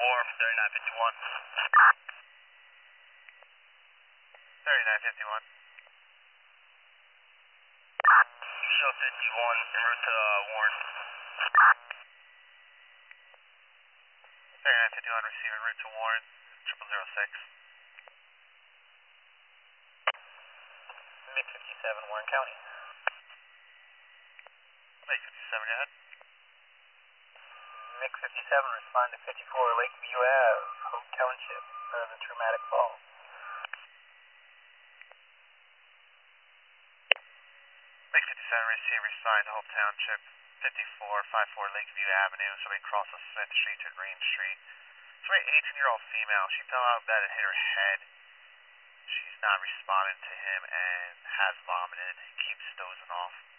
3951. 3951. Show 51 en route to Warren. 3951 receiving route to Warren, 0006. MiG 57, Warren County. MiG 57, go ahead. MiG 57, respond to 54 Lakeview Ave, Hope Township, the traumatic fall. MiG 57 receiver signed Hope Township, 5454 Lakeview Avenue. Somebody crosses Smith Street to Green Street. Somebody 18-year-old female. She fell out of bed and hit her head. She's not responding to him and has vomited. Keeps dozing off.